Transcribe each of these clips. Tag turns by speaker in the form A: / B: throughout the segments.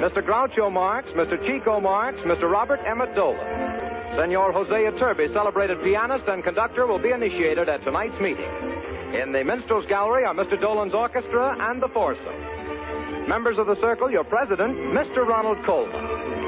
A: Mr. Groucho Marx, Mr. Chico Marx, Mr. Robert Emmett Dolan. Senor Jose Iturbe, celebrated pianist and conductor, will be initiated at tonight's meeting. In the Minstrels Gallery are Mr. Dolan's orchestra and the foursome. Members of the circle, your president, Mr. Ronald Coleman.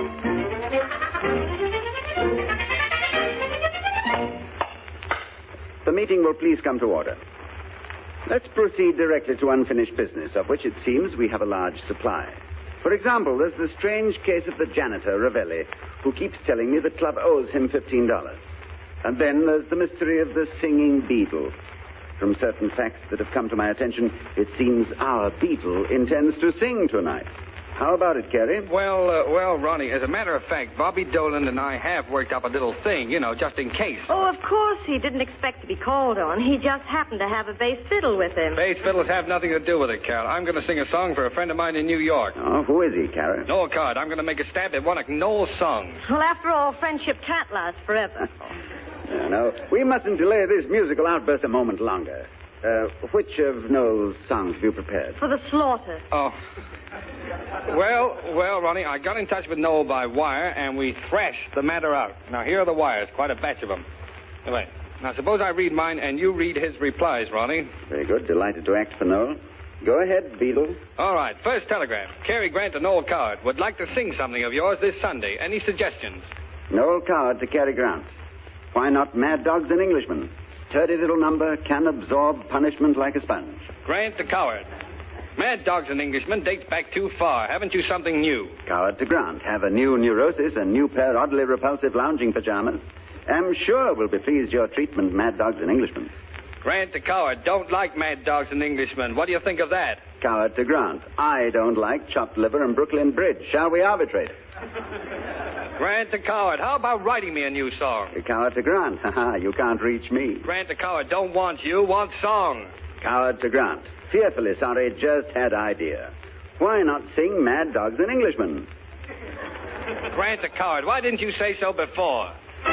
B: The meeting will please come to order. Let's proceed directly to unfinished business, of which it seems we have a large supply. For example, there's the strange case of the janitor, Ravelli, who keeps telling me the club owes him $15. And then there's the mystery of the singing beetle. From certain facts that have come to my attention, it seems our beetle intends to sing tonight. How about it, Carrie?
C: Well, Ronnie, as a matter of fact, Bobby Dolan and I have worked up a little thing, just in case.
D: Oh, of course he didn't expect to be called on. He just happened to have a bass fiddle with him.
C: Bass fiddles have nothing to do with it, Carol. I'm going to sing a song for a friend of mine in New York.
B: Oh, who is he, Carrie?
C: Noel Card. I'm going to make a stab at one of Noel's songs.
D: Well, after all, friendship can't last forever.
B: No, we mustn't delay this musical outburst a moment longer. Which of Noel's songs have you prepared?
D: For the slaughter.
C: Oh. Well, Ronnie, I got in touch with Noel by wire, and we thrashed the matter out. Now, here are the wires, quite a batch of them. Anyway, now suppose I read mine and you read his replies, Ronnie.
B: Very good. Delighted to act for Noel. Go ahead, Beetle.
C: All right. First telegram. Cary Grant to Noel Coward. Would like to sing something of yours this Sunday. Any suggestions?
B: Noel Coward to Cary Grant. Why not Mad Dogs and Englishmen? Sturdy little number, can absorb punishment like a sponge.
C: Grant to Coward. Mad Dogs and Englishmen dates back too far. Haven't you something new?
B: Coward to Grant. Have a new neurosis, a new pair oddly repulsive lounging pajamas. Am sure will be pleased your treatment, Mad Dogs and Englishmen.
C: Grant to Coward. Don't like Mad Dogs and Englishmen. What do you think of that?
B: Coward to Grant. I don't like chopped liver and Brooklyn Bridge. Shall we arbitrate?
C: Grant to Coward. How about writing me a new song?
B: Coward to Grant. Haha, you can't reach me.
C: Grant to Coward. Don't want you. Want song.
B: Coward to Grant. Fearfully sorry, just had idea. Why not sing Mad Dogs and Englishmen?
C: Grant to Coward. Why didn't you say so before?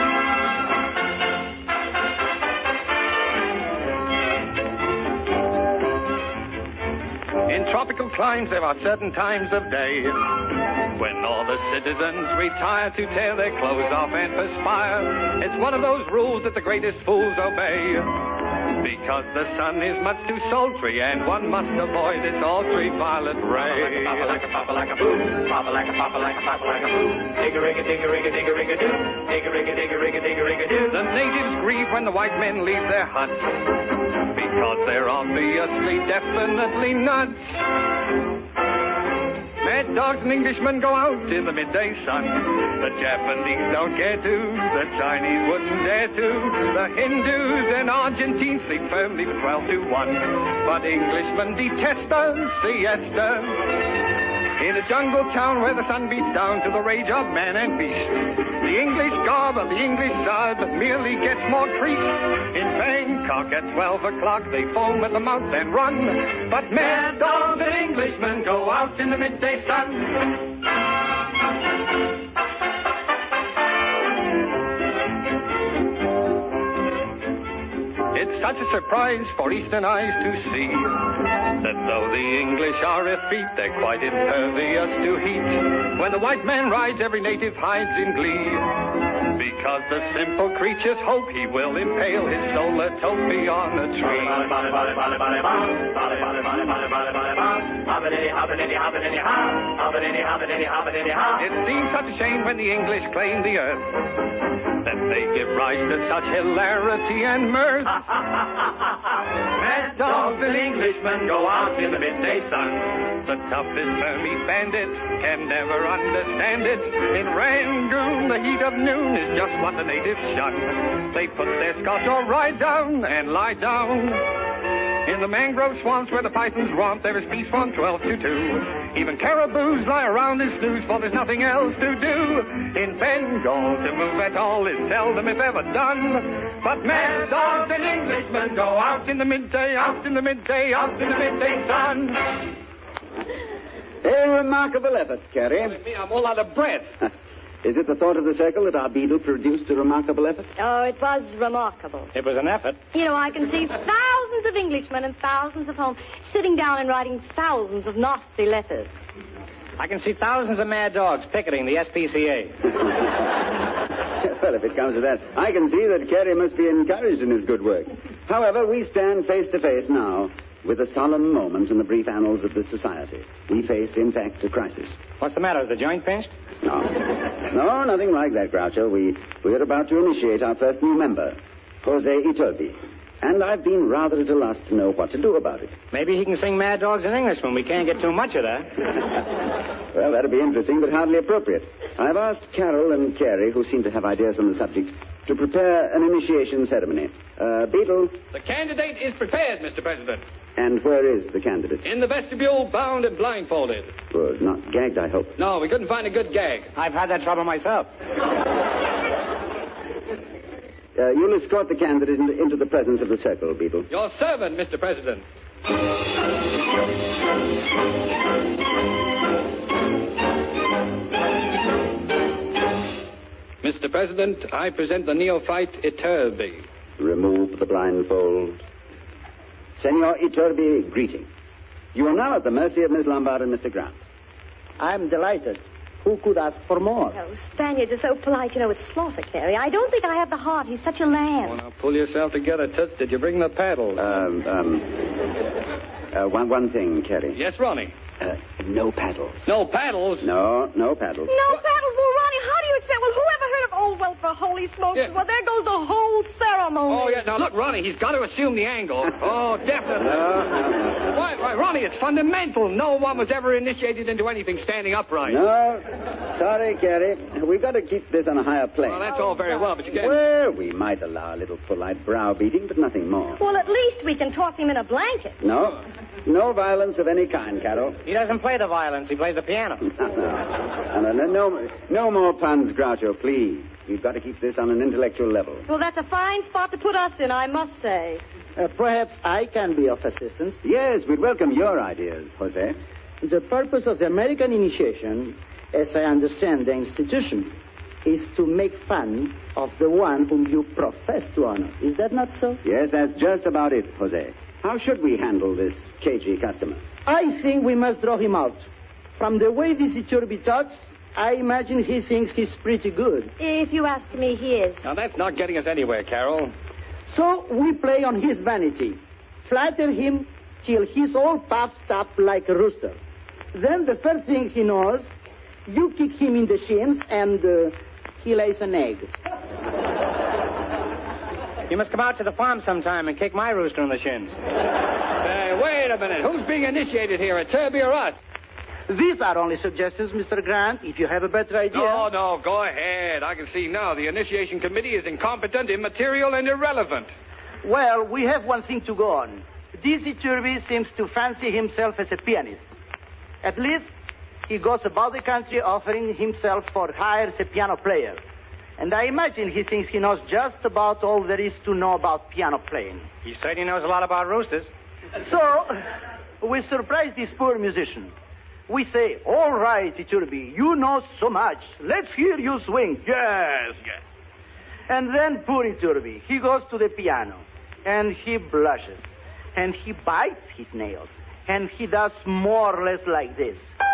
C: In tropical climes, there are certain times of day when all the citizens retire to tear their clothes off and perspire. It's one of those rules that the greatest fools obey, because the sun is much too sultry and one must avoid its ultraviolet ray.
E: Papa like a papa like a boo, papa like a papa like a papa like a boo. Digga-rigga, digga-rigga, digga-rigga doo, digga-rigga, digga-rigga, digga-rigga doo.
C: The natives grieve when the white men leave their huts, because they're obviously, definitely nuts. Mad Dogs and Englishmen go out in the midday sun. The Japanese don't care to, the Chinese wouldn't dare to. The Hindus and Argentines sleep firmly 12 to 1. But Englishmen detest a siesta. In a jungle town where the sun beats down to the rage of man and beast, the English garb of the English sod merely gets more creased. In Bangkok at 12 o'clock they foam at the mouth and run, but Mad Dogs and Englishmen go out in the midday sun. It's such a surprise for Eastern eyes to see that though the English are effete, they're quite impervious to heat. When the white man rides, every native hides in glee, because the simple creatures hope he will impale his solar topi on a tree. It seems such a shame when the English claim the earth, that they give rise to such hilarity and mirth. Mad Dogs and Englishmen go out in the midday sun. The toughest Burmese bandit can never understand it. In Rangoon, the heat of noon is just what the natives shun. They put their scotch or ride down and lie down. In the mangrove swamps where the pythons romp, there is peace from 12 to 2. Even caribous lie around and snooze, for there's nothing else to do. In Bengal, to move at all is seldom if ever done. But Mad Dogs and Englishmen go out in the midday, out in the midday, out in the midday sun.
B: A remarkable effort, Carrie.
C: Me, I'm all out of breath.
B: Is it the thought of the circle that our beetle produced a remarkable effort?
D: Oh, it was remarkable.
C: It was an effort.
D: You know, I can see thousands of Englishmen and thousands of home sitting down and writing thousands of nasty letters.
F: I can see thousands of mad dogs picketing the SPCA.
B: Well, if it comes to that, I can see that Carey must be encouraged in his good works. However, we stand face to face now with a solemn moment in the brief annals of this society. We face, in fact, a crisis.
F: What's the matter? Is the joint pinched?
B: No. No, nothing like that, Groucho. We're about to initiate our first new member, Jose Iturbi. And I've been rather at a loss to know what to do about it.
F: Maybe he can sing Mad Dogs in English when we can't get too much of that.
B: Well, that'd be interesting, but hardly appropriate. I've asked Carol and Carey, who seem to have ideas on the subject, to prepare an initiation ceremony. Beetle.
C: The candidate is prepared, Mr. President.
B: And where is the candidate?
C: In the vestibule, bound and blindfolded.
B: Good. Not gagged, I hope.
C: No, we couldn't find a good gag.
F: I've had that trouble myself.
B: You'll escort the candidate into the presence of the circle, Beetle.
C: Your servant, Mr. President. Mr. President, I present the neophyte Iturbi.
B: Remove the blindfold. Senor Iturbi, greetings. You are now at the mercy of Miss Lombard and Mr. Grant.
G: I'm delighted. Who could ask for more?
D: Oh, Spaniards are so polite. You know, it's slaughter, Carey. I don't think I have the heart. He's such a lamb.
C: Oh, now pull yourself together, Toots. Did you bring the paddle?
B: One thing, Carey.
C: Yes, Ronnie.
B: No paddles.
C: No paddles?
B: No paddles.
D: No paddles? Well, Ronnie, how do you expect? Well, whoever heard of... Oh, well, for holy smokes.
C: Yeah.
D: Well, there goes the whole ceremony.
C: Oh, yeah. Now, look, Ronnie, he's got to assume the angle. Oh, definitely.
B: No.
C: Why, Ronnie, it's fundamental. No one was ever initiated into anything standing upright.
B: No. Sorry, Carey. We've got to keep this on a higher plane.
C: Well, that's all very well, but you can't...
B: Well, we might allow a little polite browbeating, but nothing more.
D: Well, at least we can toss him in a blanket.
B: No. No violence of any kind, Carol.
F: He doesn't play the violins. He plays the piano.
B: No more puns, Groucho, please. We've got to keep this on an intellectual level.
D: Well, that's a fine spot to put us in, I must say.
G: Perhaps I can be of assistance.
B: Yes, we'd welcome your ideas, Jose.
G: The purpose of the American initiation, as I understand the institution, is to make fun of the one whom you profess to honor. Is that not so?
B: Yes, that's just about it, Jose. How should we handle this cagey customer?
G: I think we must draw him out. From the way this Iturbi talks, I imagine he thinks he's pretty good.
D: If you ask me, he is.
C: Now, that's not getting us anywhere, Carol.
G: So we play on his vanity. Flatter him till he's all puffed up like a rooster. Then the first thing he knows, you kick him in the shins and he lays an egg.
F: You must come out to the farm sometime and kick my rooster in the shins.
C: Wait a minute. Who's being initiated here, Iturbi or us?
G: These are only suggestions, Mr. Grant. If you have a better idea...
C: No, go ahead. I can see now the initiation committee is incompetent, immaterial, and irrelevant.
G: Well, we have one thing to go on. This Iturbi seems to fancy himself as a pianist. At least, he goes about the country offering himself for hire as a piano player. And I imagine he thinks he knows just about all there is to know about piano playing.
F: He said he knows a lot about roosters.
G: So, we surprise this poor musician. We say, all right, Iturbi, you know so much. Let's hear you swing. Yes. And then poor Iturbi, he goes to the piano, and he blushes, and he bites his nails, and he does more or less like this.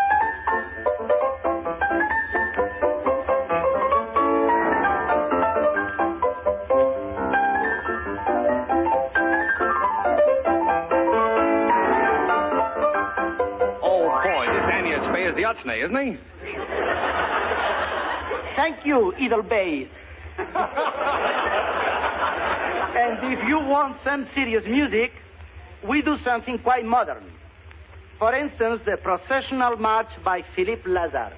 C: The Utsney, isn't he?
G: Thank you, Edelbay. And if you want some serious music, we do something quite modern. For instance, the processional march by Philippe Lazar.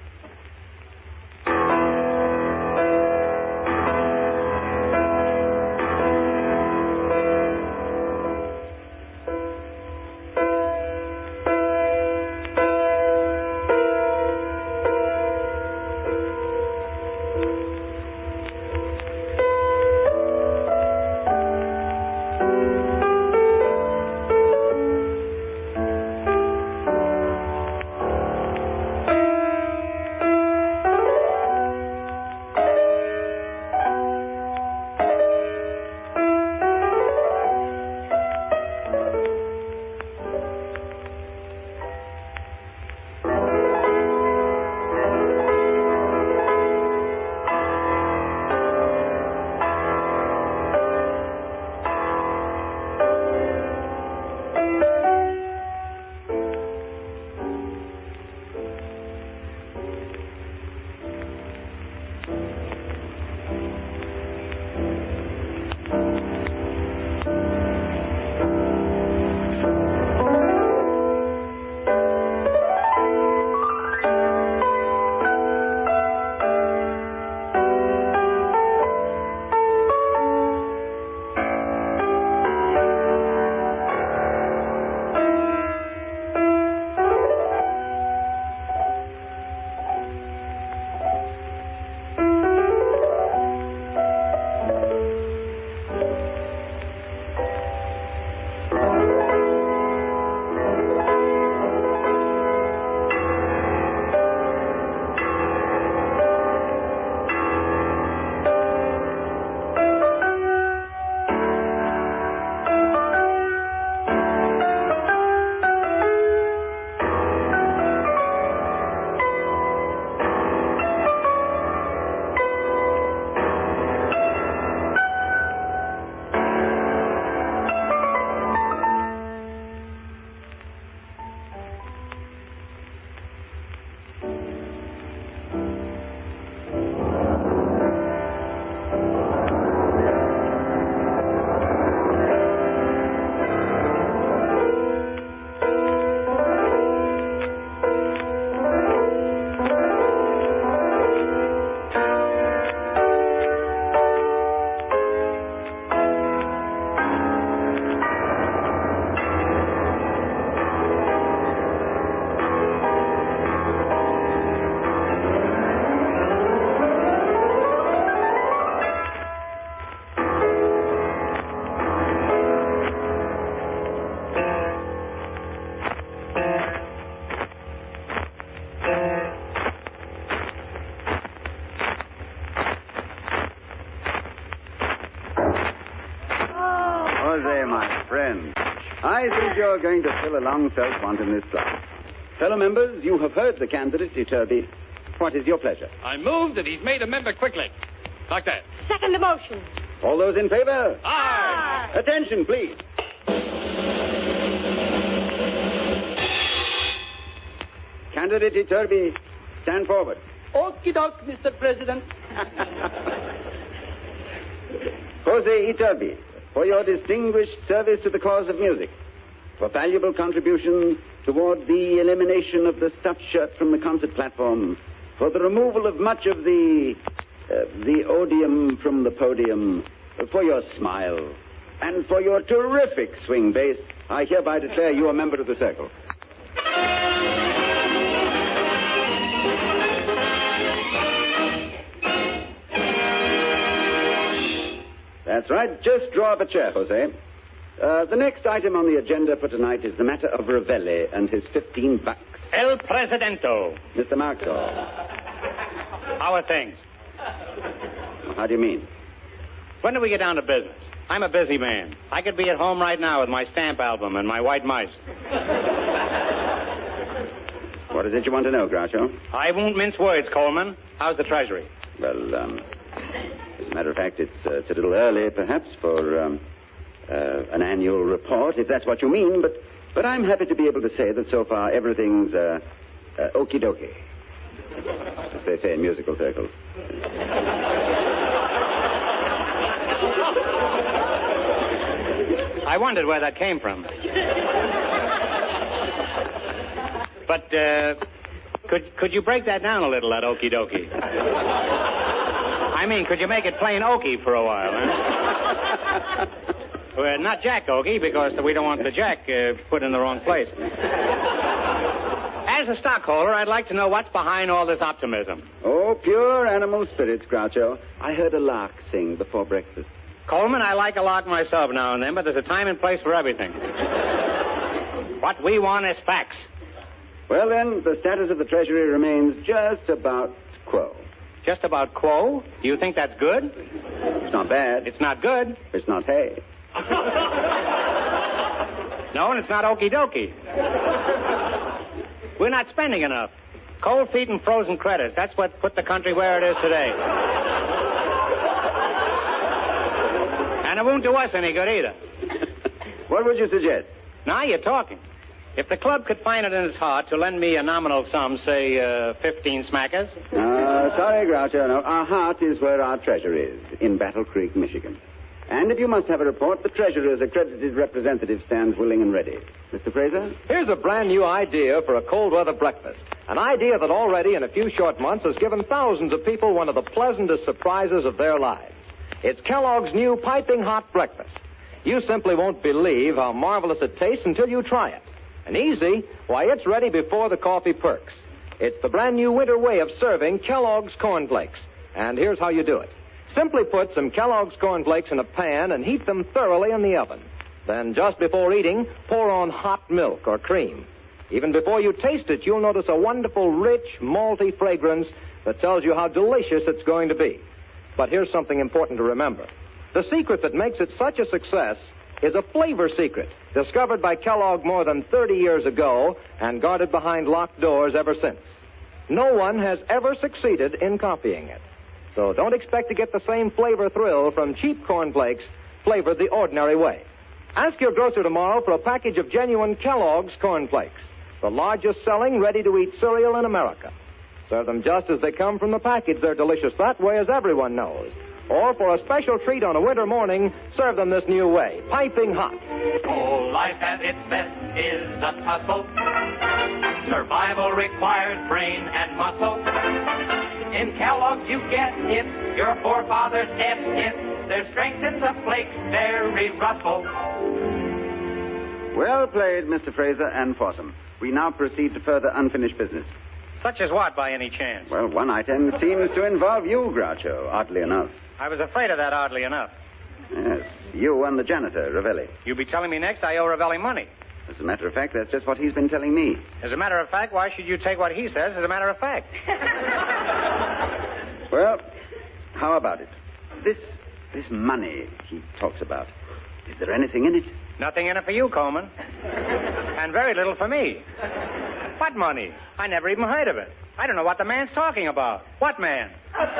B: I think you're going to fill a long felt want in this class. Fellow members, you have heard the candidate, Iturbi. What is your pleasure?
H: I move that he's made a member quickly. Like that.
D: Second the motion.
B: All those in favor?
H: Aye.
B: Attention, please. Candidate Iturbi, stand forward.
G: Okie doke, Mr. President.
B: Jose Iturbi, for your distinguished service to the cause of music, for valuable contribution toward the elimination of the stuffed shirt from the concert platform, for the removal of much of the odium from the podium, for your smile, and for your terrific swing bass, I hereby declare you a member of the circle. That's right. Just draw up a chair, Jose. The next item on the agenda for tonight is the matter of Ravelli and his $15.
F: El Presidento.
B: Mr. Marxall.
F: How are things?
B: How do you mean?
F: When do we get down to business? I'm a busy man. I could be at home right now with my stamp album and my white mice.
B: What is it you want to know, Groucho?
F: I won't mince words, Coleman. How's the Treasury?
B: Well, as a matter of fact, it's a little early, perhaps, for an annual report, if that's what you mean, but I'm happy to be able to say that so far everything's okie dokie, as they say in musical circles.
F: I wondered where that came from. But could you break that down a little, that okie dokie? I mean, could you make it plain okie for a while, huh? Well, not Jack Okie, because we don't want the Jack put in the wrong place. As a stockholder, I'd like to know what's behind all this optimism.
B: Oh, pure animal spirits, Groucho. I heard a lark sing before breakfast.
F: Coleman, I like a lark myself now and then, but there's a time and place for everything. What we want is facts.
B: Well, then, the status of the Treasury remains just about quo.
F: Just about quo? Do you think that's good?
B: It's not bad.
F: It's not good.
B: It's not hay.
F: No, and it's not okie dokie. We're not spending enough. Cold feet and frozen credit. That's what put the country where it is today. And it won't do us any good either.
B: What would you suggest?
F: Now you're talking. If the club could find it in its heart to lend me a nominal sum, say 15 smackers.
B: Sorry, Groucho. No, our heart is where our treasure is, in Battle Creek, Michigan. And if you must have a report, the treasurer's accredited representative stands willing and ready. Mr. Fraser?
A: Here's a brand new idea for a cold weather breakfast. An idea that already in a few short months has given thousands of people one of the pleasantest surprises of their lives. It's Kellogg's new piping hot breakfast. You simply won't believe how marvelous it tastes until you try it. And easy, why, it's ready before the coffee perks. It's the brand new winter way of serving Kellogg's cornflakes. And here's how you do it. Simply put some Kellogg's cornflakes in a pan and heat them thoroughly in the oven. Then, just before eating, pour on hot milk or cream. Even before you taste it, you'll notice a wonderful, rich, malty fragrance that tells you how delicious it's going to be. But here's something important to remember. The secret that makes it such a success is a flavor secret discovered by Kellogg more than 30 years ago and guarded behind locked doors ever since. No one has ever succeeded in copying it. So don't expect to get the same flavor thrill from cheap cornflakes flavored the ordinary way. Ask your grocer tomorrow for a package of genuine Kellogg's cornflakes, the largest selling ready-to-eat cereal in America. Serve them just as they come from the package. They're delicious that way, as everyone knows. Or for a special treat on a winter morning, serve them this new way, piping hot.
E: Oh, life at its best is a tussle. Survival requires brain and muscle. In Kellogg's you get it, your forefathers ate it. Their strength in the flakes, very Russell.
B: Well played, Mr. Fraser and Fossum. We now proceed to further unfinished business.
F: Such as what, by any chance?
B: Well, one item seems to involve you, Groucho, oddly enough.
F: I was afraid of that, oddly enough.
B: Yes, you and the janitor, Ravelli.
F: You'll be telling me next I owe Ravelli money.
B: As a matter of fact, that's just what he's been telling me.
F: As a matter of fact, why should you take what he says as a matter of fact?
B: Well, how about it? This money he talks about. Is there anything in it?
F: Nothing in it for you, Coleman. And very little for me. What money? I never even heard of it. I don't know what the man's talking about. What man?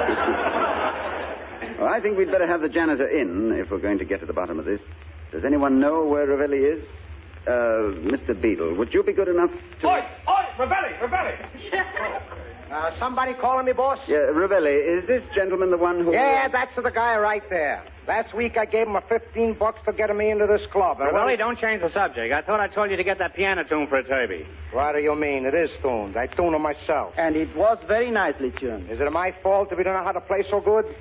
B: Well, I think we'd better have the janitor in if we're going to get to the bottom of this. Does anyone know where Ravelli is? Mr. Beadle, would you be good enough to...
H: Oi! Ravelli!
I: Somebody calling me, boss?
B: Yeah, Ravelli, is this gentleman the one who...
I: Yeah, that's the guy right there. Last week I gave him $15 to get me into this club.
F: Ravelli, don't change the subject. I thought I told you to get that piano tune for a Turby.
I: What do you mean? It is tuned. I tune it myself.
G: And it was very nicely tuned.
I: Is it my fault if you don't know how to play so good?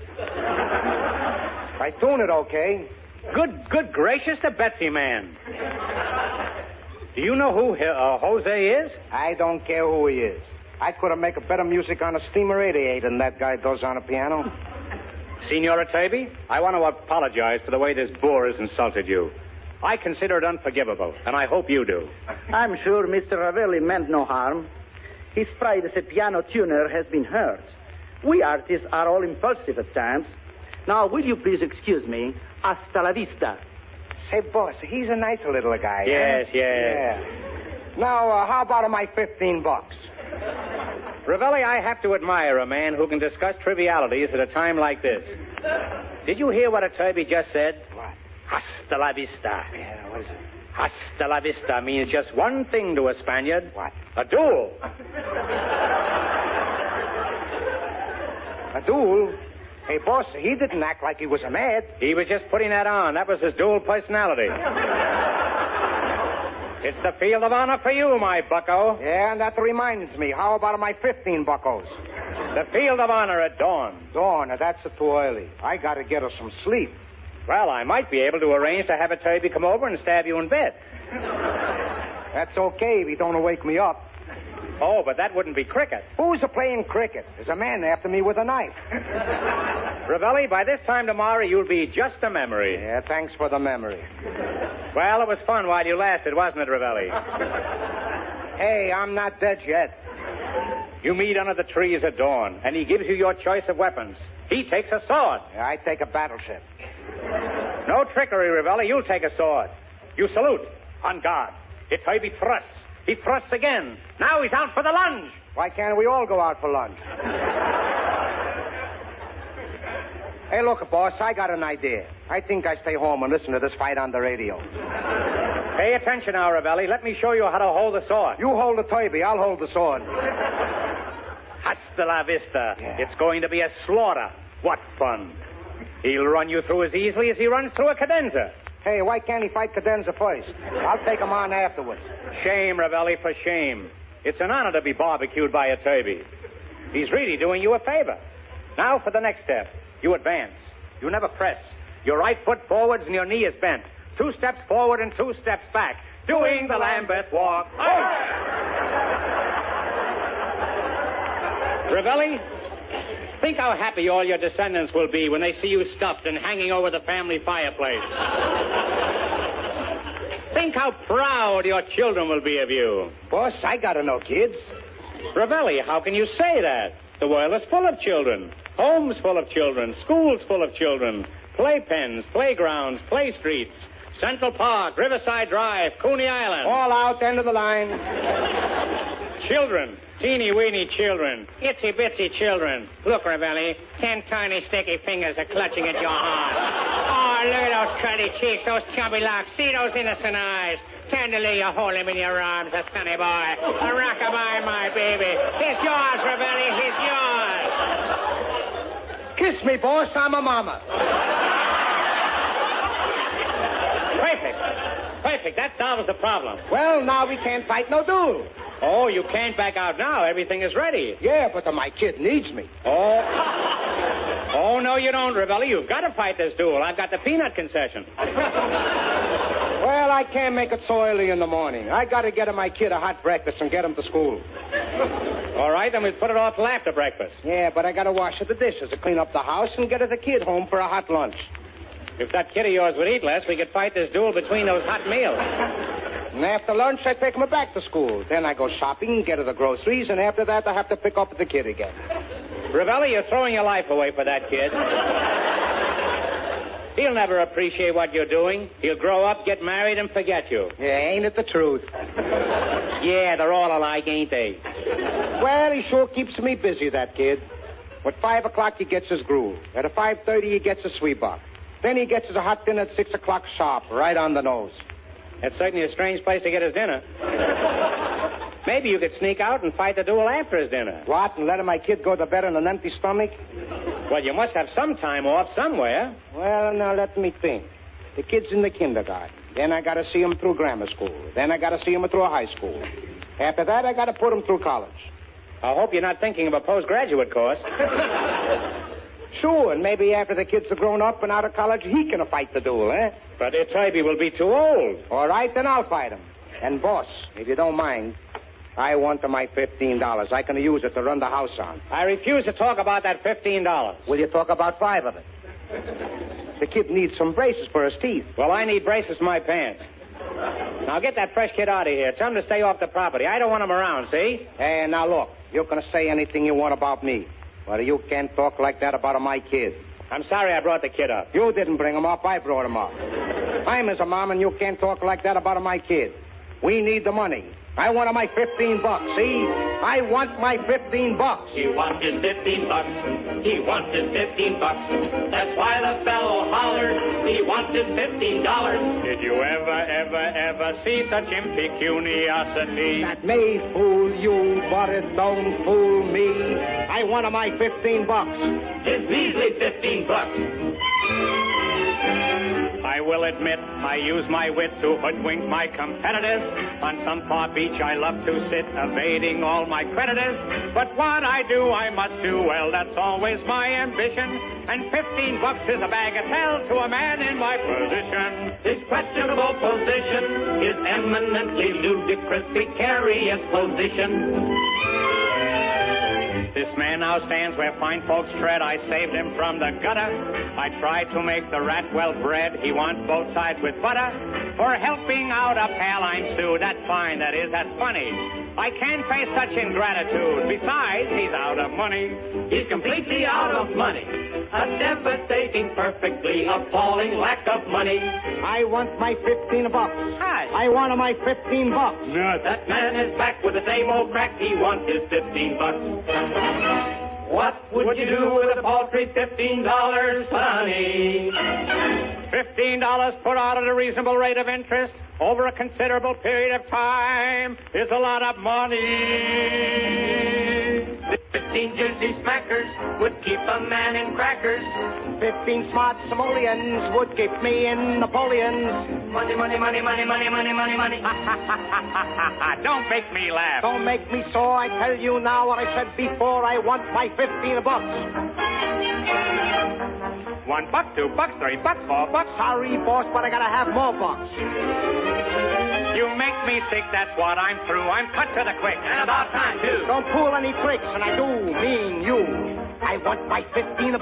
I: I tune it okay.
F: Good gracious, the Betsy man. Do you know who Jose is?
I: I don't care who he is. I could have made a better music on a steam radiator than that guy does on a piano.
F: Signora Turby, I want to apologize for the way this boor has insulted you. I consider it unforgivable, and I hope you do.
G: I'm sure Mr. Ravelli meant no harm. His pride as a piano tuner has been hurt. We artists are all impulsive at times. Now, will you please excuse me? Hasta la vista.
I: Say, boss, he's a nice little guy.
F: Yes.
I: Yeah. Now, how about my $15?
F: Ravelli, I have to admire a man who can discuss trivialities at a time like this. Did you hear what a Turby just said?
I: What?
F: Hasta la vista.
I: Yeah, what is it?
F: Hasta la vista means just one thing to a Spaniard.
I: What?
F: A duel.
I: A duel? Hey, boss, he didn't act like he was a mad.
F: He was just putting that on. That was his dual personality. It's the field of honor for you, my bucko.
I: Yeah, and that reminds me. How about my $15?
F: The field of honor at dawn.
I: Dawn, that's too early. I gotta get her some sleep.
F: Well, I might be able to arrange to have a Turby come over and stab you in bed.
I: That's okay if you don't wake me up.
F: Oh, but that wouldn't be cricket.
I: Who's playing cricket? There's a man after me with a knife.
F: Ravelli, by this time tomorrow, you'll be just a memory.
I: Yeah, thanks for the memory.
F: Well, it was fun while you lasted, wasn't it, Ravelli?
I: Hey, I'm not dead yet.
F: You meet under the trees at dawn, and he gives you your choice of weapons. He takes a sword.
I: Yeah, I take a battleship.
F: No trickery, Ravelli. You'll take a sword. You salute. On guard. If Turby thrusts, he thrusts again. Now he's out for the lunge.
I: Why can't we all go out for lunch? Hey, look, boss, I got an idea. I think I stay home and listen to this fight on the radio.
F: Pay attention now, Ravelli. Let me show you how to hold the sword.
I: You hold the Turby, I'll hold the sword.
F: Hasta la vista.
I: Yeah.
F: It's going to be a slaughter. What fun. He'll run you through as easily as he runs through a cadenza.
I: Hey, why can't he fight cadenza first? I'll take him on afterwards.
F: Shame, Ravelli, for shame. It's an honor to be barbecued by a Turby. He's really doing you a favor. Now for the next step. You advance. You never press. Your right foot forwards and your knee is bent. 2 steps forward and 2 steps back. Doing the Lambeth walk. Ravelli, think how happy all your descendants will be when they see you stuffed and hanging over the family fireplace. Think how proud your children will be of you.
I: Boss, I gotta know kids.
F: Ravelli, how can you say that? The world is full of children. Homes full of children. Schools full of children. Playpens, playgrounds, play streets. Central Park, Riverside Drive, Coney Island.
I: All out, end of the line.
F: Children. Teeny-weeny children. Itsy-bitsy children. Look, Ravelli. 10 tiny sticky fingers are clutching at your heart. Oh, look at those cruddy cheeks, those chubby locks. See those innocent eyes. Tenderly you hold him in your arms, a sunny boy. A rockabye, my baby. He's yours, Ravelli. He's yours.
I: Kiss me, boss. I'm a mama.
F: Perfect. That solves the problem.
I: Well, now we can't fight no duel.
F: Oh, you can't back out now. Everything is ready.
I: Yeah, but my kid needs me.
F: Oh, no, you don't, Ravelli. You've got to fight this duel. I've got the peanut concession.
I: Well, I can't make it so early in the morning. I got to get my kid a hot breakfast and get him to school.
F: All right, then we'll put it off till after breakfast.
I: Yeah, but I got to wash the dishes, clean up the house, and get the kid home for a hot lunch.
F: If that kid of yours would eat less, we could fight this duel between those hot meals.
I: And after lunch, I take him back to school. Then I go shopping, get her the groceries, and after that, I have to pick up the kid again.
F: Ravelli, you're throwing your life away for that kid. He'll never appreciate what you're doing. He'll grow up, get married, and forget you.
I: Yeah, ain't it the truth?
F: Yeah, they're all alike, ain't they?
I: Well, he sure keeps me busy, that kid. At 5 o'clock, he gets his groove. At 5:30, he gets a sweetbuck. Then he gets his hot dinner at 6 o'clock sharp, right on the nose.
F: That's certainly a strange place to get his dinner. Maybe you could sneak out and fight the duel after his dinner.
I: What, and let my kid go to bed on an empty stomach?
F: Well, you must have some time off somewhere.
I: Well, now, let me think. The kid's in the kindergarten. Then I got to see him through grammar school. Then I got to see him through high school. After that, I got to put him through college.
F: I hope you're not thinking of a postgraduate course.
I: Sure, and maybe after the kid's grown up and out of college, he can fight the duel, eh?
F: But Itaby will be too old.
I: All right, then I'll fight him. And, boss, if you don't mind, I want my $15. I can use it to run the house on.
F: I refuse to talk about that $15.
I: Will you talk about 5 of it? The kid needs some braces for his teeth.
F: Well, I need braces for my pants. Now get that fresh kid out of here. Tell him to stay off the property. I don't want him around, see?
I: Hey, now look, you can say anything you want about me. But you can't talk like that about my kid.
F: I'm sorry I brought the kid up.
I: You didn't bring him up. I brought him up. I'm his mom, and you can't talk like that about my kid. We need the money. I want my $15, see? I want my $15.
E: He wants his $15. He wants his $15. That's why the fellow hollers. He wants his $15.
C: Did you ever see such impecuniosity?
I: That may fool you, but it don't fool me. I want my $15.
E: His measly $15.
C: I will admit I use my wit to hoodwink my competitors. On some far beach I love to sit, evading all my creditors. But what I do, I must do well. That's always my ambition. And $15 is a bagatelle to a man in my position.
E: His questionable position, his eminently ludicrous, precarious position.
C: This man now stands where fine folks tread. I saved him from the gutter. I tried to make the rat well bred. He wants both sides with butter. For helping out a pal I'm sued. That's fine, that is, that's funny. I can't face such ingratitude. Besides, he's out of money.
E: He's completely out of money. A devastating, perfectly appalling lack of money.
I: I want my $15.
E: Hi.
I: I want my $15.
E: No, that man is back with the same old crack. He wants his $15. What would you do with a paltry $15, honey?
C: $15 put out at a reasonable rate of interest over a considerable period of time is a lot of money.
E: 15 juicy smackers would keep a man in crackers.
I: 15 smart simoleons would keep me in Napoleons.
E: Money, money, money, money, money, money, money, money.
C: Don't make me laugh.
I: Don't make me so. I tell you now what I said before. I want my $15.
C: $1, $2, $3, $4.
I: Sorry, boss, but I gotta have more bucks.
C: You make me sick, that's what I'm through. I'm cut to the quick.
E: And about time, too.
I: Don't pull any tricks, and I do mean you. I want my $15.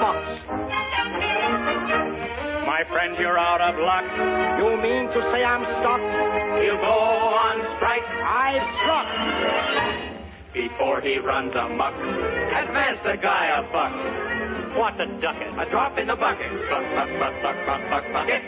C: My friend, you're out of luck.
I: You mean to say I'm stuck?
E: He'll go on strike.
I: I've struck.
E: Before he runs amok, advance the guy a buck.
C: What a ducket.
E: A drop in the bucket. Buck, buck, buck, buck, buck, buck, bucket.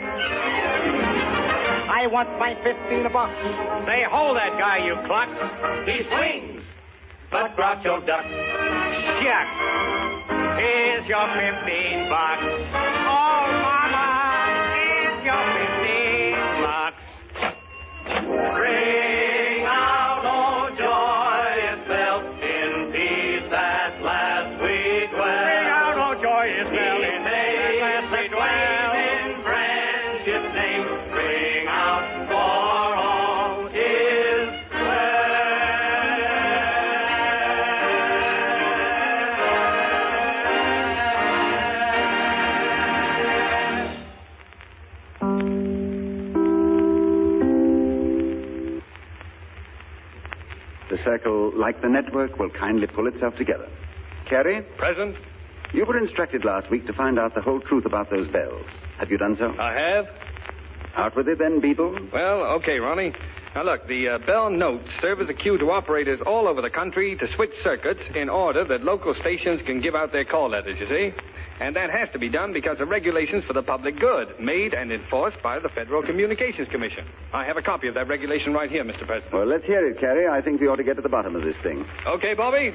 I: I want my $15.
C: Say, hold that guy, you klutz.
E: He swings, but Groucho ducks.
C: Shucks. Here's your $15. Oh, mama, here's your $15.
E: Ring out, oh joyous bell, in peace at last we dwell.
C: Ring out, oh joyous bell, in
E: peace at last we dwell. In friendship's name, ring out for all is
B: The circle, like the network, will kindly pull itself together. Carey?
A: Present?
B: You were instructed last week to find out the whole truth about those bells. Have you done so?
A: I have.
B: Out with it then, Beetle.
A: Well, okay, Ronnie. Now, look, the bell notes serve as a cue to operators all over the country to switch circuits in order that local stations can give out their call letters, you see?
C: And that has to be done because of regulations for the public good, made and enforced by the Federal Communications Commission. I have a copy of that regulation right here, Mr. President.
B: Well, let's hear it, Carey. I think we ought to get to the bottom of this thing.
C: Okay, Bobby.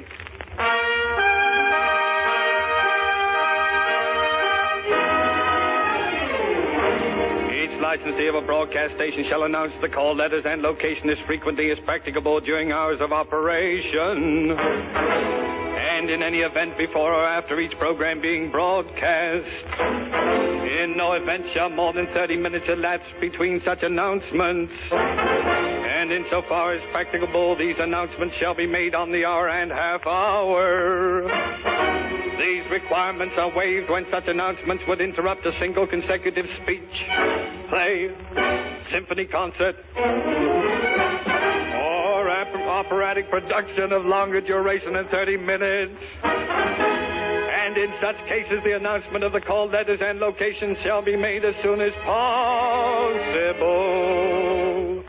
C: Each licensee of a broadcast station shall announce the call letters and location as frequently as practicable during hours of operation. And in any event before or after each program being broadcast. In no event shall more than 30 minutes elapse between such announcements. And insofar as practicable, these announcements shall be made on the hour and half hour. These requirements are waived when such announcements would interrupt a single consecutive speech, play, symphony concert, or operatic production of longer duration than 30 minutes. And in such cases, the announcement of the call letters and locations shall be made as soon as possible.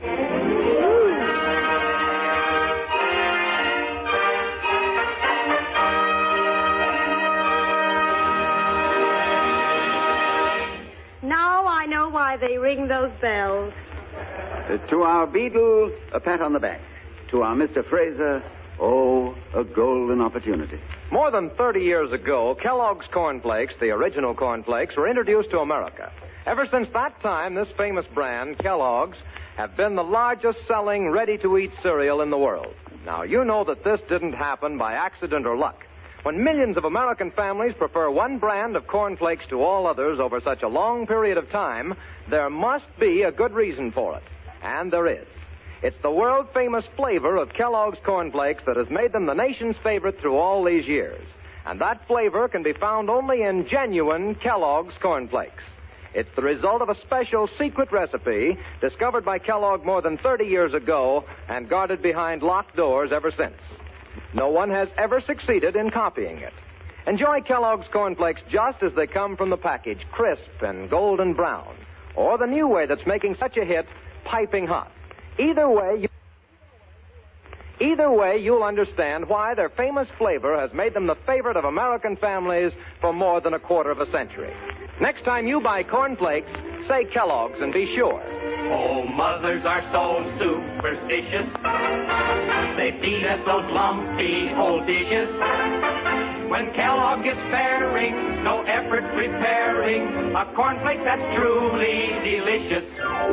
D: Now I know why they ring those bells.
B: To our Beadle, a pat on the back. To our Mr. Fraser, oh, a golden opportunity.
A: More than 30 years ago, Kellogg's Corn Flakes, the original Corn Flakes, were introduced to America. Ever since that time, this famous brand, Kellogg's, have been the largest selling ready-to-eat cereal in the world. Now, you know that this didn't happen by accident or luck. When millions of American families prefer one brand of Corn Flakes to all others over such a long period of time, there must be a good reason for it. And there is. It's the world-famous flavor of Kellogg's Corn Flakes that has made them the nation's favorite through all these years. And that flavor can be found only in genuine Kellogg's Corn Flakes. It's the result of a special secret recipe discovered by Kellogg more than 30 years ago and guarded behind locked doors ever since. No one has ever succeeded in copying it. Enjoy Kellogg's Corn Flakes just as they come from the package, crisp and golden brown. Or the new way that's making such a hit, piping hot. Either way, you'll understand why their famous flavor has made them the favorite of American families for more than a quarter of a century. Next time you buy Corn Flakes, say Kellogg's and be sure.
E: Oh, mothers are so superstitious. They feed us those lumpy old dishes. When Kellogg is faring, no effort preparing a cornflake that's truly delicious.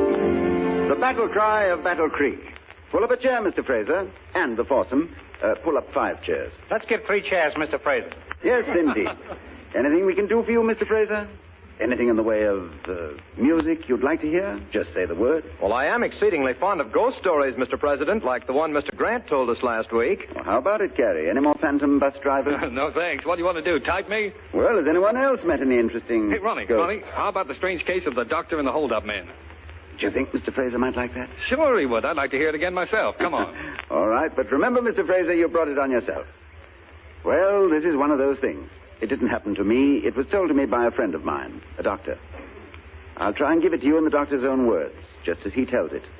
B: The battle cry of Battle Creek. Pull up a chair, Mr. Fraser, and the foursome. Pull up 5 chairs.
I: Let's get 3 chairs, Mr. Fraser.
B: Yes, indeed. Anything we can do for you, Mr. Fraser? Anything in the way of music you'd like to hear? Just say the word.
A: Well, I am exceedingly fond of ghost stories, Mr. President, like the one Mr. Grant told us last week.
B: Well, how about it, Carey? Any more phantom bus drivers?
C: No, thanks. What do you want to do, type me?
B: Well, has anyone else met any interesting...
C: Hey, Ronnie, how about the strange case of the doctor and the hold-up man?
B: Do you think Mr. Fraser might like that?
C: Sure he would. I'd like to hear it again myself. Come on.
B: All right, but remember, Mr. Fraser, you brought it on yourself. Well, this is one of those things. It didn't happen to me. It was told to me by a friend of mine, a doctor. I'll try and give it to you in the doctor's own words, just as he tells it.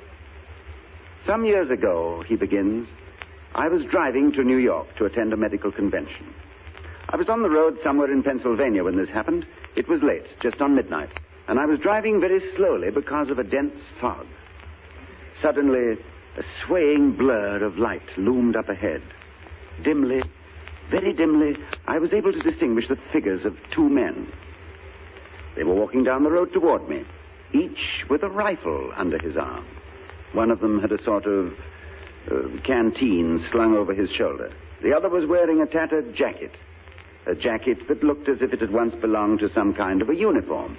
B: Some years ago, he begins, I was driving to New York to attend a medical convention. I was on the road somewhere in Pennsylvania when this happened. It was late, just on midnight, and I was driving very slowly because of a dense fog. Suddenly, a swaying blur of light loomed up ahead. Dimly, very dimly, I was able to distinguish the figures of 2 men. They were walking down the road toward me, each with a rifle under his arm. One of them had a sort of canteen slung over his shoulder. The other was wearing a tattered jacket, a jacket that looked as if it had once belonged to some kind of a uniform.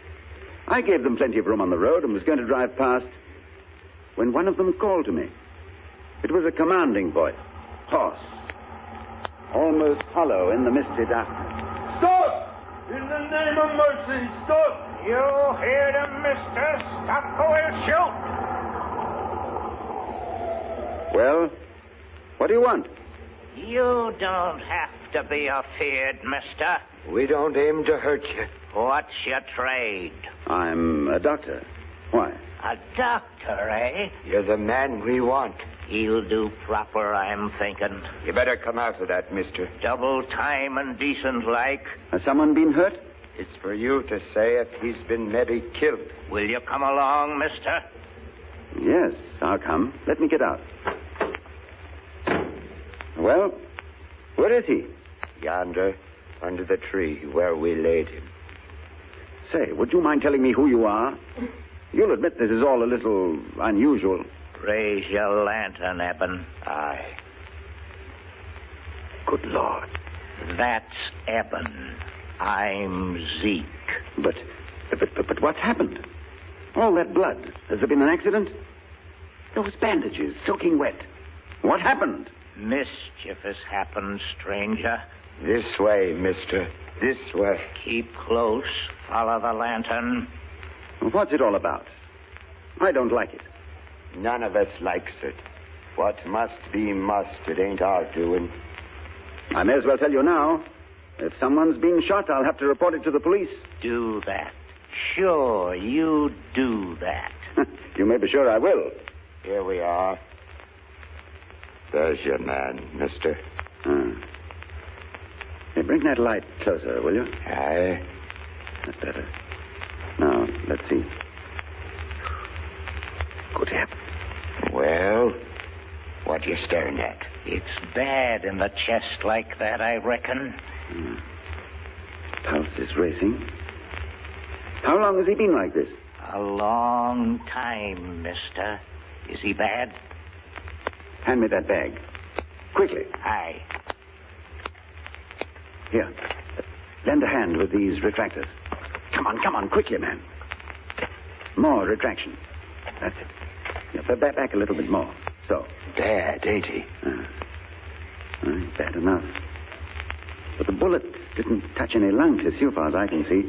B: I gave them plenty of room on the road and was going to drive past when one of them called to me. It was a commanding voice, hoarse, almost hollow in the misty darkness.
H: Stop! In the name of mercy, stop!
F: You hear them, mister? Stop or we'll shoot.
B: Well, what do you want?
F: You don't have to be afeard, mister.
I: We don't aim to hurt you.
F: What's your trade?
B: I'm a doctor. Why?
F: A doctor, eh?
I: You're the man we want.
J: He'll do proper, I'm thinking.
K: You better come out of that, mister.
J: Double time and decent like.
B: Has someone been hurt?
K: It's for you to say if he's been maybe killed.
J: Will you come along, mister?
B: Yes, I'll come. Let me get out. Well, where is he?
K: Yonder, under the tree where we laid him.
B: Say, would you mind telling me who you are? You'll admit this is all a little unusual.
J: Raise your lantern, Eben.
K: Aye.
B: Good Lord.
J: That's Eben. I'm Zeke.
B: But what's happened? All that blood. Has there been an accident? Those bandages soaking wet. What happened?
J: Mischief has happened, stranger.
K: This way, mister. This way.
J: Keep close. Follow the lantern.
B: What's it all about? I don't like it.
K: None of us likes it. What must be must. It ain't our doing.
B: I may as well tell you now. If someone's been shot, I'll have to report it to the police.
J: Do that. Sure, you do that.
B: You may be sure I will.
K: Here we are. There's your man, mister.
B: Hey, bring that light closer, will you?
K: Aye.
B: That's better. Now, let's see. Good heavens.
K: Well, what you staring at?
J: It's bad in the chest like that, I reckon.
B: Pulse is racing. How long has he been like this?
J: A long time, mister. Is he bad?
B: Hand me that bag. Quickly.
J: Aye.
B: Here. Lend a hand with these retractors. Come on, quickly, man. More retraction. That's it. Yeah, back a little bit more. So.
K: Bad, ain't he?
B: Bad enough. But the bullet didn't touch any lung tissue, as far as I can see.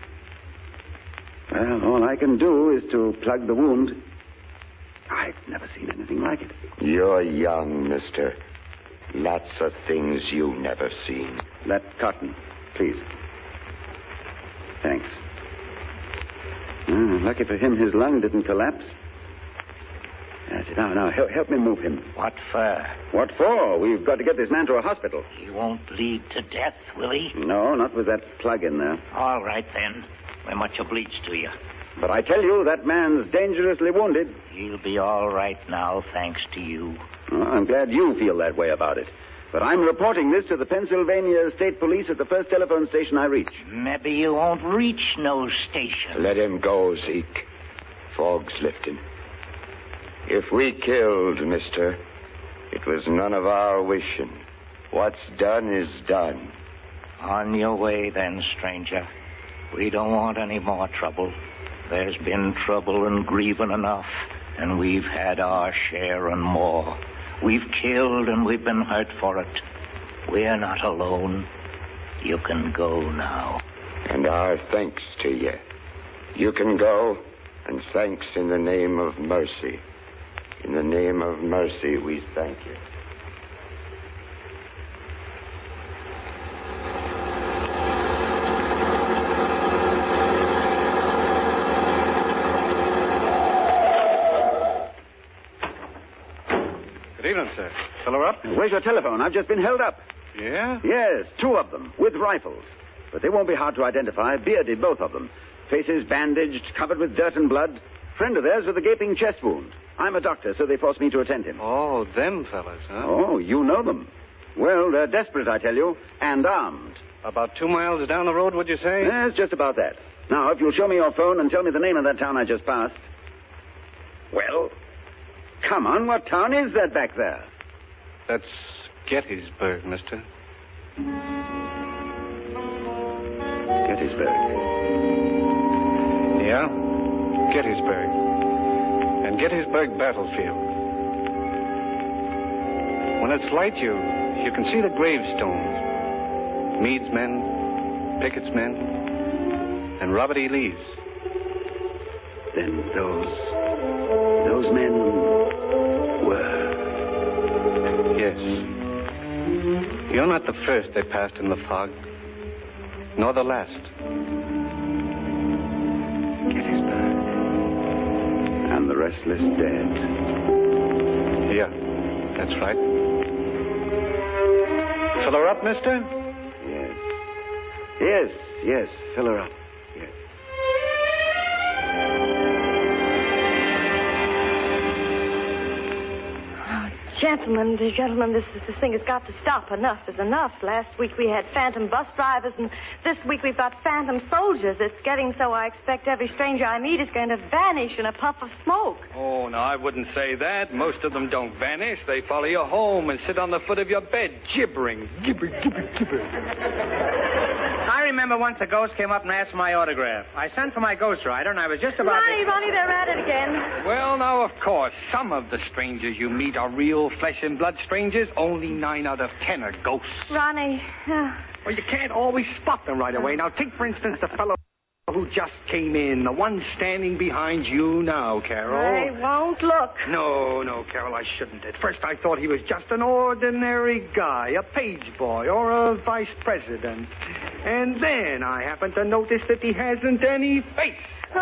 B: Well, all I can do is to plug the wound. I've never seen anything like it.
K: You're young, mister. Lots of things you've never seen.
B: That cotton, please. Thanks. Lucky for him, his lung didn't collapse. That's it. Now, help me move him.
J: What for?
B: What for? We've got to get this man to a hospital.
J: He won't bleed to death, will he?
B: No, not with that plug in there.
J: All right, then. We're much obliged to you.
B: But I tell you, that man's dangerously wounded.
J: He'll be all right now, thanks to you.
B: Well, I'm glad you feel that way about it. But I'm reporting this to the Pennsylvania State Police at the first telephone station I reach.
J: Maybe you won't reach no station.
K: Let him go, Zeke. Fog's lifting. If we killed, mister, it was none of our wishing. What's done is done.
J: On your way, then, stranger. We don't want any more trouble. There's been trouble and grieving enough, and we've had our share and more. We've killed and we've been hurt for it. We're not alone. You can go now.
K: And our thanks to you. You can go, and thanks in the name of mercy. In the name of mercy, we thank you.
L: Good evening, sir. Filler up?
B: Where's your telephone? I've just been held up.
L: Yeah?
B: Yes, 2 of them, with rifles. But they won't be hard to identify. Bearded, both of them. Faces bandaged, covered with dirt and blood. Friend of theirs with a gaping chest wound. I'm a doctor, so they forced me to attend him.
L: Oh, them fellas, huh?
B: Oh, you know them. Well, they're desperate, I tell you, and armed.
L: About 2 miles down the road, would you say?
B: Yes, just about that. Now, if you'll show me your phone and tell me the name of that town I just passed. Well, come on, what town is that back there?
L: That's Gettysburg, mister.
B: Gettysburg.
L: Yeah, Gettysburg. And Gettysburg battlefield. When it's light, you can see the gravestones. Meade's men, Pickett's men, and Robert E. Lee's.
B: Then those men were...
L: Yes. You're not the first they passed in the fog, nor the last.
B: Gettysburg. And the restless dead.
L: Yeah, that's right. Fill her up, mister?
B: Yes, fill her up. Yes.
D: Gentlemen, this thing has got to stop. Enough is enough. Last week we had phantom bus drivers, and this week we've got phantom soldiers. It's getting so I expect every stranger I meet is going to vanish in a puff of smoke.
C: Oh, no, I wouldn't say that. Most of them don't vanish. They follow you home and sit on the foot of your bed, gibbering. Gibber, gibber, gibber.
F: I remember once a ghost came up and asked for my autograph. I sent for my ghostwriter, and I was just about
D: Ronnie, they're at it again.
C: Well, now, of course, some of the strangers you meet are real flesh and blood strangers. Only 9 out of 10 are ghosts.
D: Ronnie.
C: Well, you can't always spot them right away. Now, take, for instance, the fellow who just came in, the one standing behind you now, Carol.
D: I won't look.
C: No, Carol, I shouldn't. At first, I thought he was just an ordinary guy, a page boy or a vice president. And then I happened to notice that he hasn't any face.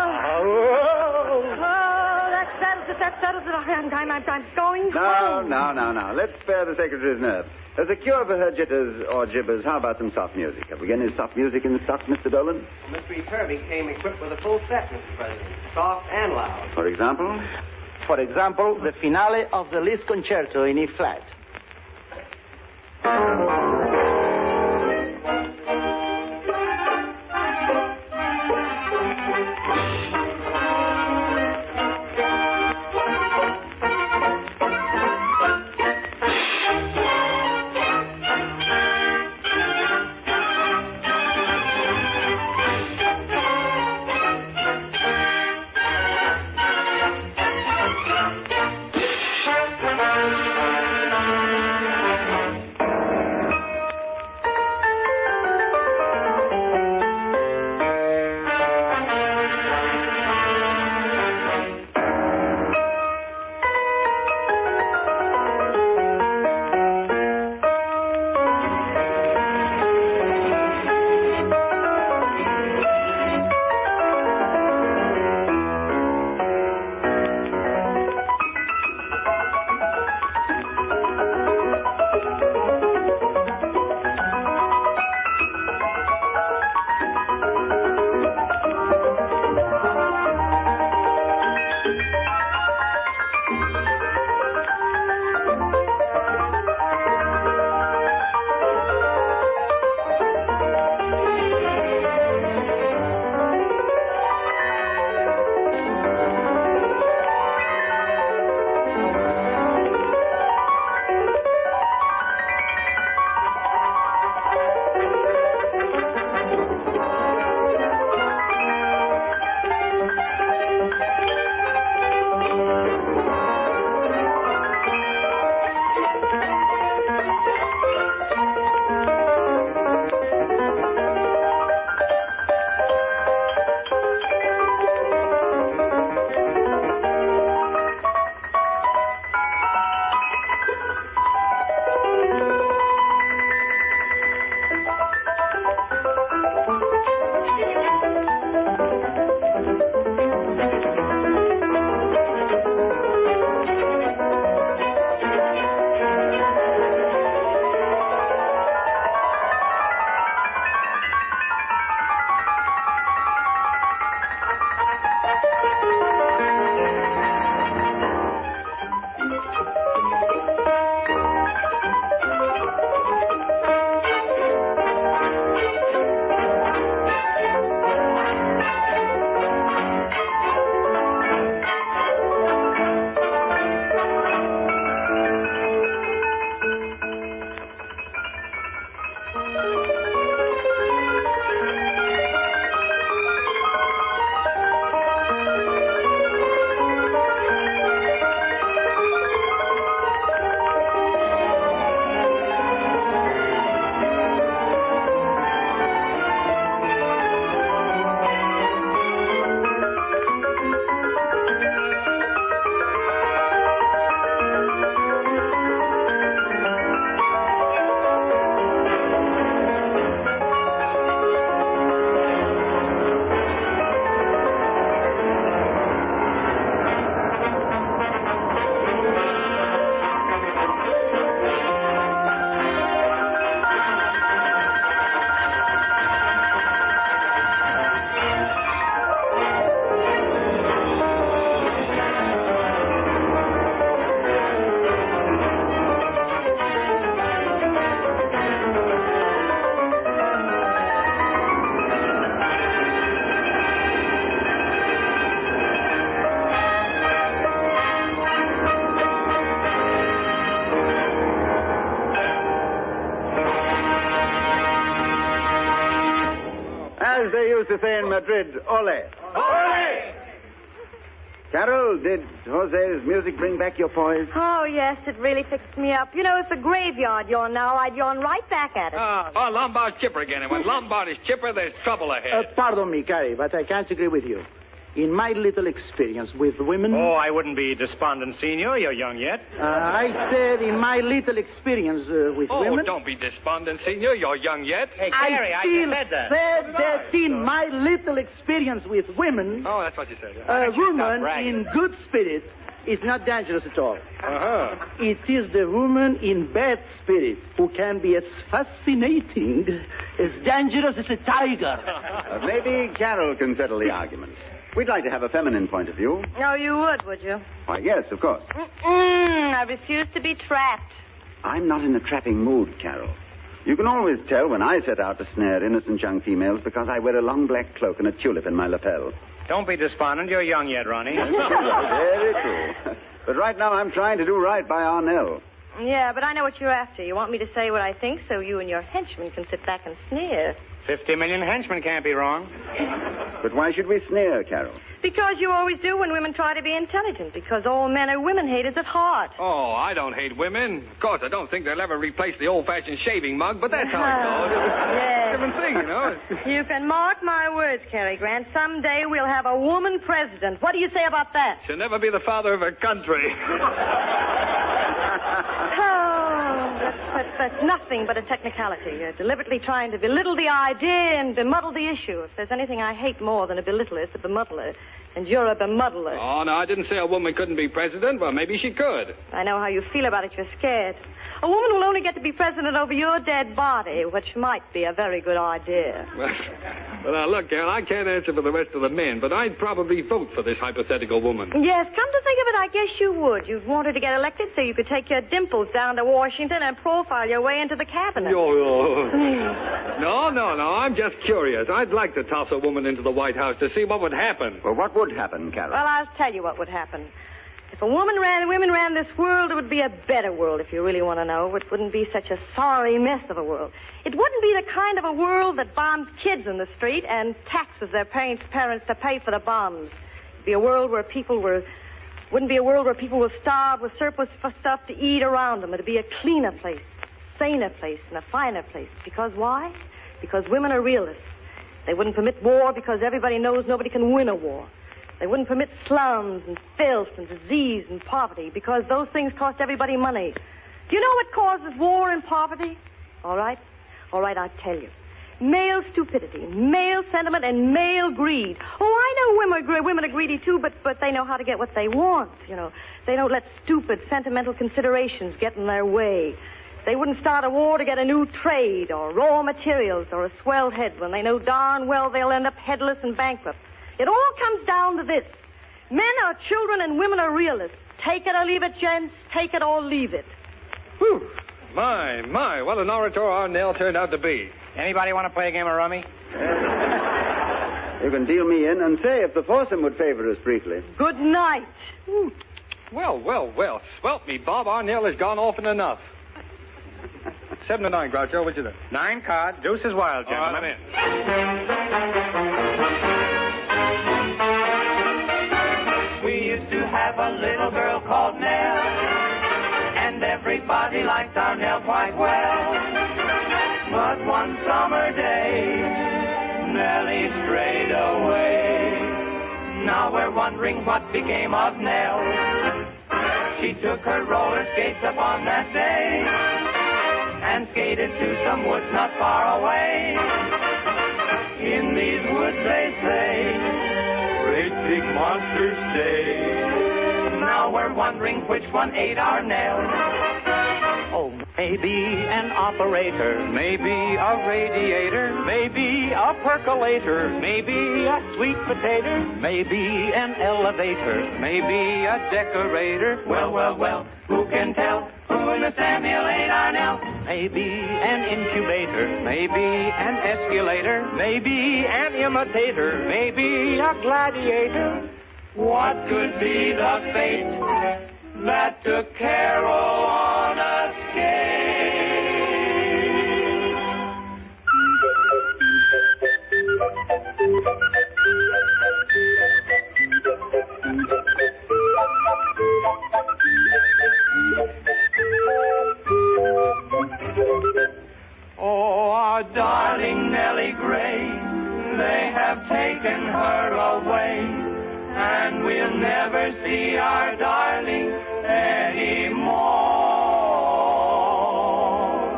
D: That settles it. I'm going home.
B: No. Let's spare the secretary's nerve. As a cure for her jitters or gibbers, how about some soft music? Have we got any soft music in the stock, Mr. Dolan?
M: Well, Mr. Turby came equipped with a full set, Mr. President. Soft and loud.
B: For example?
G: For example, the finale of the Liszt Concerto in E flat.
B: as they used to say in Madrid, ole.
H: Ole!
B: Carol, did Jose's music bring back your poise?
D: Oh, yes, it really fixed me up. You know, if the graveyard yawned now, I'd yawn right back at it.
C: Lombard's chipper again. And when Lombard is chipper, there's trouble ahead.
G: Pardon me, Carrie, but I can't agree with you. In my little experience with women...
N: Oh, I wouldn't be despondent, Senor. You're young yet.
G: I said in my little experience with women...
C: Oh, don't be despondent, Senor. You're young yet.
N: Hey, Carrie, I just said that.
G: said that in my little experience with women...
C: Oh, that's what you said.
G: A woman in good spirits is not dangerous at all.
C: Uh-huh.
G: It is the woman in bad spirits who can be as fascinating, as dangerous as a tiger.
B: Maybe Carol can settle the argument. We'd like to have a feminine point of view.
D: Oh, you would you?
B: Why, yes, of course.
D: I refuse to be trapped.
B: I'm not in a trapping mood, Carol. You can always tell when I set out to snare innocent young females because I wear a long black cloak and a tulip in my lapel.
N: Don't be despondent. You're young yet, Ronnie.
B: Very true. But right now I'm trying to do right by Arnell.
D: Yeah, but I know what you're after. You want me to say what I think so you and your henchmen can sit back and sneer.
N: 50 million henchmen can't be wrong.
B: But why should we sneer, Carol?
D: Because you always do when women try to be intelligent. Because all men are women haters at heart.
C: Oh, I don't hate women. Of course, I don't think they'll ever replace the old-fashioned shaving mug, but that's how it goes.
D: Yes.
C: Different thing, you know.
D: You can mark my words, Cary Grant. Someday we'll have a woman president. What do you say about that?
C: She'll never be the father of her country.
D: That's nothing but a technicality. You're deliberately trying to belittle the idea and bemuddle the issue. If there's anything I hate more than a belittler, it's a bemuddler. And you're a bemuddler.
C: Oh, no, I didn't say a woman couldn't be president. Well, maybe she could.
D: I know how you feel about it. You're scared. A woman will only get to be president over your dead body, which might be a very good idea.
C: Well, now, look, Carol, I can't answer for the rest of the men, but I'd probably vote for this hypothetical woman.
D: Yes, come to think of it, I guess you would. You'd want her to get elected so you could take your dimples down to Washington and profile your way into the cabinet.
C: No, I'm just curious. I'd like to toss a woman into the White House to see what would happen.
B: Well, what would happen, Carol?
D: Well, I'll tell you what would happen. If women ran this world, it would be a better world, if you really want to know. It wouldn't be such a sorry mess of a world. It wouldn't be the kind of a world that bombs kids in the street and taxes their parents to pay for the bombs. It'd be a world where wouldn't be a world where people will starve with surplus for stuff to eat around them. It'd be a cleaner place, saner place, and a finer place. Because why? Because women are realists. They wouldn't permit war because everybody knows nobody can win a war. They wouldn't permit slums and filth and disease and poverty because those things cost everybody money. Do you know what causes war and poverty? All right, I'll tell you. Male stupidity, male sentiment, and male greed. Oh, I know women are greedy too, but they know how to get what they want, you know. They don't let stupid, sentimental considerations get in their way. They wouldn't start a war to get a new trade or raw materials or a swell head when they know darn well they'll end up headless and bankrupt. It all comes down to this. Men are children and women are realists. Take it or leave it, gents. Take it or leave it.
C: Whew. My, what an orator Arnell turned out to be.
N: Anybody want to play a game of rummy?
B: You can deal me in and say if the foursome would favor us briefly.
D: Good night.
C: Ooh. Well. Swelp me, Bob. Arnell has gone often enough. 7 to 9, Groucho. What'd you do?
N: 9 cards. Deuce is wild, gentlemen.
C: I'm in.
E: We used to have a little girl called Nell, and everybody liked our Nell quite well. But one summer day, Nellie strayed away. Now we're wondering what became of Nell. She took her roller skates up on that day and skated to some woods not far away. In these woods, they say, great big monsters stay. Now we're wondering which one ate our Nell.
O: Oh, maybe an operator, maybe a radiator, maybe a percolator, maybe a sweet potato, maybe an elevator, maybe a decorator.
E: Well, who can tell? Who in the Samuel ate our Nell?
O: Maybe an incubator, maybe an escalator, maybe an imitator, maybe a gladiator.
E: What could be the fate that took Carol on a skate?
C: Nellie Gray. They have taken her away, and we'll never see our darling anymore.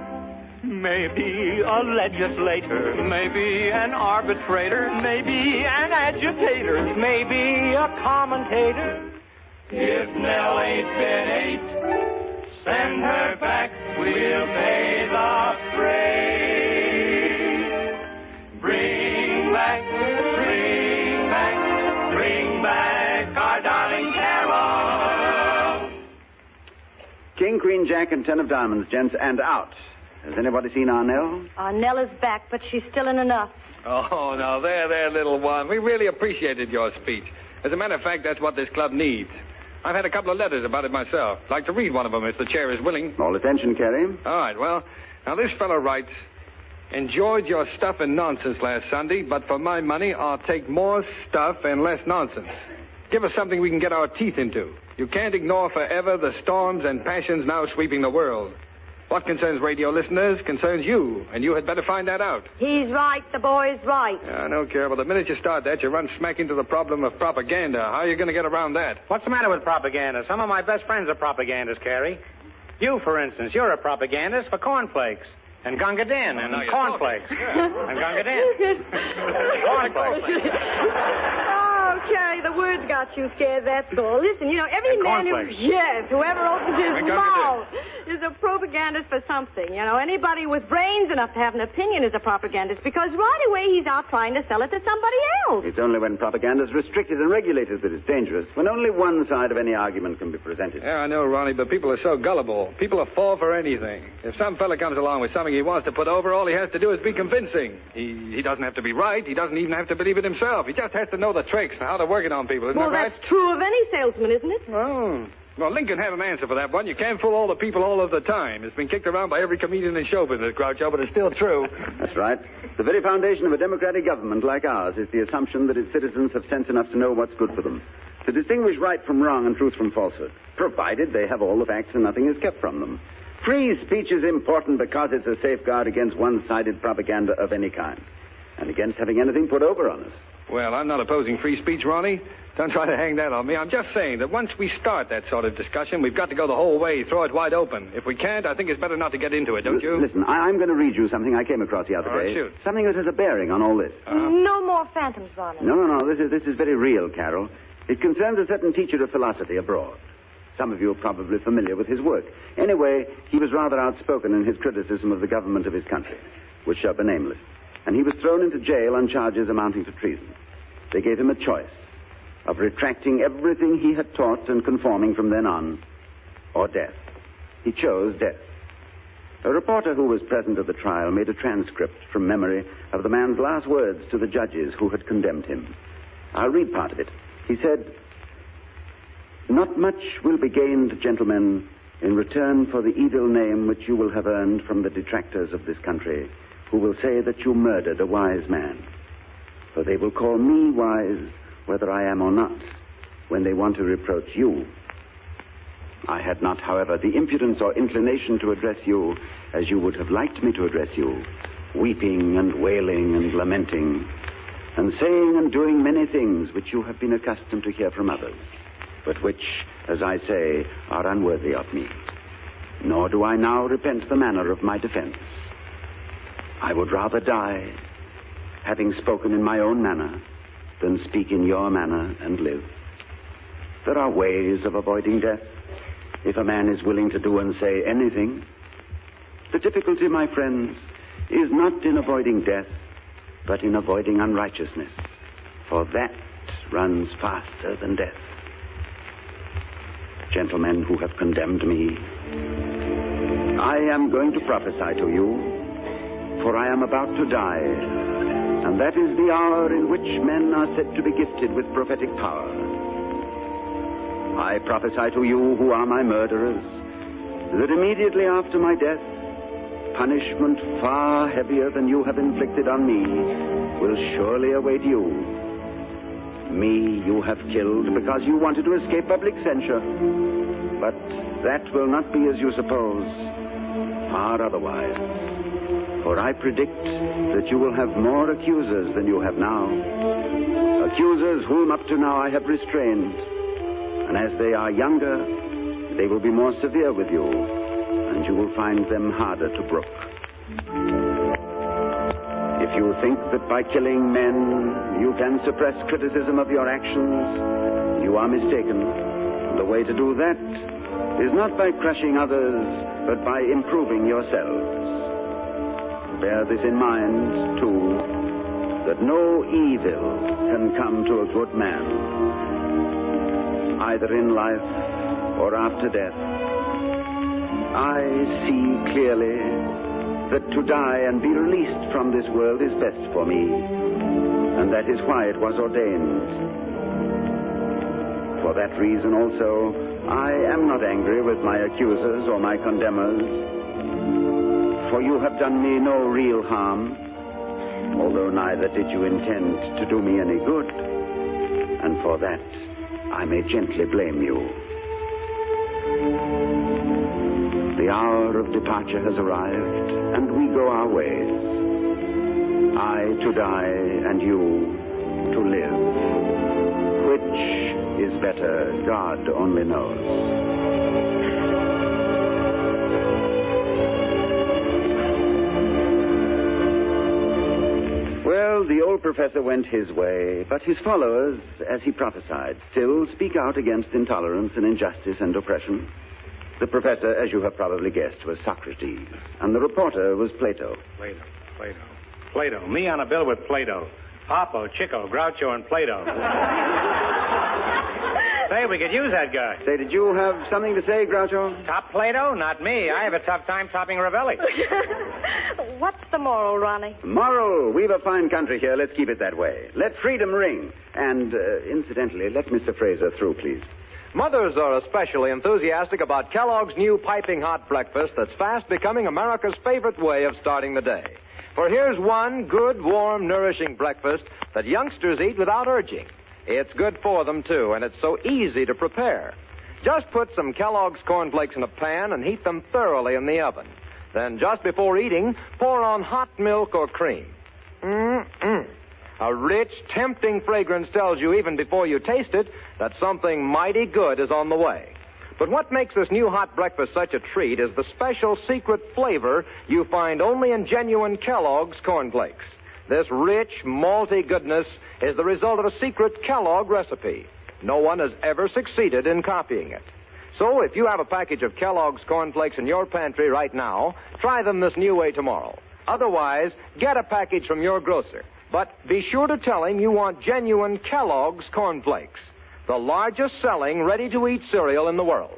O: Maybe a legislator, maybe an arbitrator, maybe an agitator, maybe a commentator.
C: If Nell ain't been ate, send her back, we'll pay the freight. Bring back, bring back, bring back our darling Carol.
B: King, Queen, Jack, and 10 of diamonds, gents, and out. Has anybody seen Arnell?
D: Arnell is back, but she's still in enough.
P: Oh, now, there, little one. We really appreciated your speech. As a matter of fact, that's what this club needs. I've had a couple of letters about it myself. I'd like to read one of them if the chair is willing.
B: All attention, Carey.
P: All right, well, now this fellow writes, enjoyed your stuff and nonsense last Sunday, but for my money, I'll take more stuff and less nonsense. Give us something we can get our teeth into. You can't ignore forever the storms and passions now sweeping the world. What concerns radio listeners concerns you, and you had better find that out.
D: He's right. The boy's right.
P: Yeah, I don't care, but the minute you start that, you run smack into the problem of propaganda. How are you going to get around that?
N: What's the matter with propaganda? Some of my best friends are propagandists, Carrie. You, for instance, you're a propagandist for cornflakes. And Gunga Din, and cornflakes. And Gunga Din. Cornflakes.
D: Oh, Carrie, the words got you scared, that's all. Listen, you know, every man whoever opens his mouth is a propagandist for something. You know, anybody with brains enough to have an opinion is a propagandist, because right away he's out trying to sell it to somebody else.
B: It's only when propaganda is restricted and regulated that it's dangerous, when only one side of any argument can be presented.
P: Yeah, I know, Ronnie, but people are so gullible. People will fall for anything. If some fella comes along with something he wants to put over, all he has to do is be convincing. He doesn't have to be right. He doesn't even have to believe it himself. He just has to know the tricks and how to work it on people. Isn't that right?
D: Well, that's true of any salesman, isn't it?
P: Oh. Well, Lincoln had an answer for that one. You can't fool all the people all of the time. It's been kicked around by every comedian in show business, Groucho, but it's still true.
B: That's right. The very foundation of a democratic government like ours is the assumption that its citizens have sense enough to know what's good for them, to distinguish right from wrong and truth from falsehood, provided they have all the facts and nothing is kept from them. Free speech is important because it's a safeguard against one-sided propaganda of any kind, and against having anything put over on us.
P: Well, I'm not opposing free speech, Ronnie. Don't try to hang that on me. I'm just saying that once we start that sort of discussion, we've got to go the whole way, throw it wide open. If we can't, I think it's better not to get into it, don't you?
B: Listen, I'm going to read you something I came across the other day.
P: Shoot.
B: Something that has a bearing on all this.
D: No more phantoms, Ronnie.
B: No. This is very real, Carol. It concerns a certain teacher of philosophy abroad. Some of you are probably familiar with his work. Anyway, he was rather outspoken in his criticism of the government of his country, which shall be nameless. And he was thrown into jail on charges amounting to treason. They gave him a choice of retracting everything he had taught and conforming from then on, or death. He chose death. A reporter who was present at the trial made a transcript from memory of the man's last words to the judges who had condemned him. I'll read part of it. He said, "Not much will be gained, gentlemen, in return for the evil name which you will have earned from the detractors of this country, who will say that you murdered a wise man. For they will call me wise, whether I am or not, when they want to reproach you. I had not, however, the impudence or inclination to address you as you would have liked me to address you, weeping and wailing and lamenting, and saying and doing many things which you have been accustomed to hear from others, but which, as I say, are unworthy of me. Nor do I now repent the manner of my defense. I would rather die, having spoken in my own manner, than speak in your manner and live. There are ways of avoiding death, if a man is willing to do and say anything. The difficulty, my friends, is not in avoiding death, but in avoiding unrighteousness, for that runs faster than death. Gentlemen who have condemned me, I am going to prophesy to you, for I am about to die, and that is the hour in which men are said to be gifted with prophetic power. I prophesy to you who are my murderers, that immediately after my death, punishment far heavier than you have inflicted on me will surely await you. Me you have killed because you wanted to escape public censure. But that will not be as you suppose. Far otherwise. For I predict that you will have more accusers than you have now. Accusers whom up to now I have restrained. And as they are younger, they will be more severe with you, and you will find them harder to brook. If you think that by killing men you can suppress criticism of your actions, you are mistaken. The way to do that is not by crushing others, but by improving yourselves. Bear this in mind, too, that no evil can come to a good man, either in life or after death. I see clearly that to die and be released from this world is best for me, and that is why it was ordained. For that reason also, I am not angry with my accusers or my condemners, for you have done me no real harm, although neither did you intend to do me any good, and for that I may gently blame you. The hour of departure has arrived, and we go our ways. I to die, and you to live. Which is better, God only knows. Well, the old professor went his way, but his followers, as he prophesied, still speak out against intolerance and injustice and oppression. The professor, as you have probably guessed, was Socrates, and the reporter was Plato.
N: Plato. Me on a bill with Plato. Papo, Chico, Groucho, and Plato. Say, we could use that guy.
B: Say, did you have something to say, Groucho?
N: Top Plato? Not me. I have a tough time topping Ravelli.
D: What's the moral, Ronnie?
B: Moral. We've a fine country here. Let's keep it that way. Let freedom ring. And, incidentally, let Mr. Fraser through, please.
A: Mothers are especially enthusiastic about Kellogg's new piping hot breakfast that's fast becoming America's favorite way of starting the day. For here's one good, warm, nourishing breakfast that youngsters eat without urging. It's good for them, too, and it's so easy to prepare. Just put some Kellogg's cornflakes in a pan and heat them thoroughly in the oven. Then, just before eating, pour on hot milk or cream. A rich, tempting fragrance tells you, even before you taste it, that something mighty good is on the way. But what makes this new hot breakfast such a treat is the special secret flavor you find only in genuine Kellogg's cornflakes. This rich, malty goodness is the result of a secret Kellogg recipe. No one has ever succeeded in copying it. So if you have a package of Kellogg's cornflakes in your pantry right now, try them this new way tomorrow. Otherwise, get a package from your grocer. But be sure to tell him you want genuine Kellogg's cornflakes, the largest selling ready-to-eat cereal in the world.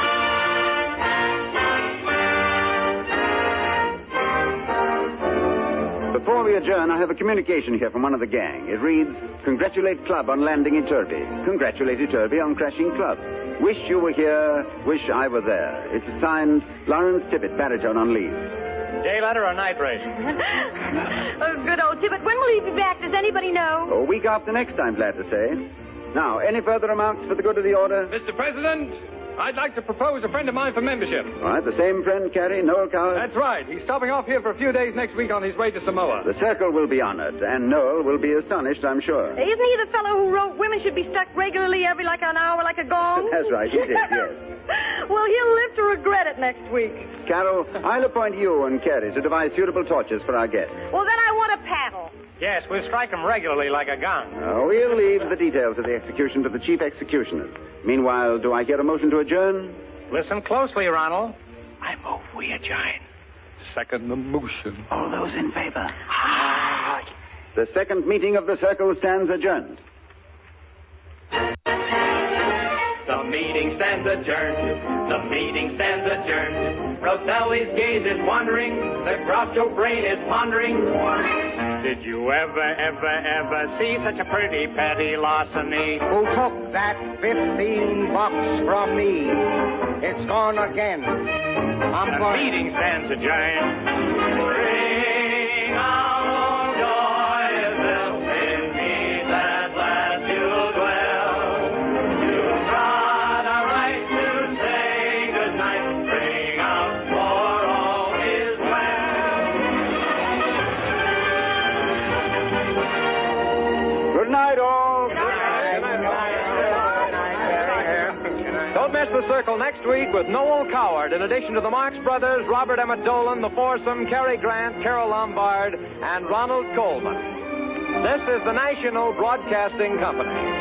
B: Before we adjourn, I have a communication here from one of the gang. It reads, "Congratulate Club on landing Iturbi. Congratulate Iturbi on crashing Club. Wish you were here. Wish I were there." It's signed Lawrence Tibbet, baritone on leave.
N: Day letter or night race?
D: Oh, good old Tibbet. When will he be back? Does anybody know?
B: A week after next, I'm glad to say. Now, any further remarks for the good of the order?
P: Mr. President, I'd like to propose a friend of mine for membership.
B: All right, the same friend, Carey, Noel Coward?
P: That's right. He's stopping off here for a few days next week on his way to Samoa.
B: The Circle will be honored, and Noel will be astonished, I'm sure.
D: Isn't he the fellow who wrote women should be stuck regularly every like an hour like a gong?
B: That's right, he did, yes.
D: Well, he'll live to regret it next week.
B: Carol, I'll appoint you and Carey to devise suitable tortures for our guest.
D: Well, then I want a paddle.
N: Yes, we'll strike them regularly like a gong.
B: We'll leave the details of the execution to the chief executioners. Meanwhile, do I hear a motion to adjourn?
N: Listen closely, Ronald.
J: I move we adjourn.
P: Second the motion.
J: All those in favor?
B: Aye. The second meeting of the Circle stands adjourned.
E: The meeting stands adjourned. The meeting stands adjourned. Roselli's gaze is wandering. The Groucho brain is pondering.
F: Did you ever see such a pretty petty larceny?
I: Who took that $15 from me? It's gone again.
F: The meeting stands adjourned.
E: Ring out, joy is built in peace, at last you'll dwell. You've got a right to say goodnight. Ring out, for all is well.
A: miss the circle next week with Noel Coward, in addition to the Marx Brothers, Robert Emmett Dolan, the Foursome, Cary Grant, Carol Lombard, and Ronald Coleman. This is the National Broadcasting Company.